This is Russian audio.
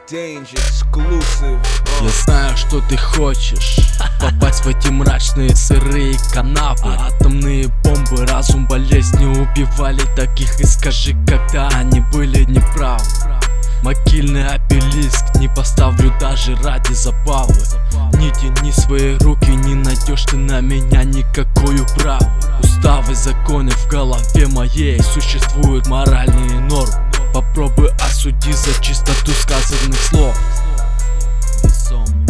Danger Exclusive. Я знаю, что ты хочешь попасть в эти мрачные сырые канавы. Атомные бомбы, разум, болезни убивали таких. И скажи, когда они были неправы. Могильный обелиск не поставлю даже ради забавы. Не тяни свои руки, не найдешь ты на меня никакой управы. Уставы, законы в голове моей, существуют моральные нормы. Попробуй осуди за чистоту сказанных слов. Весомый.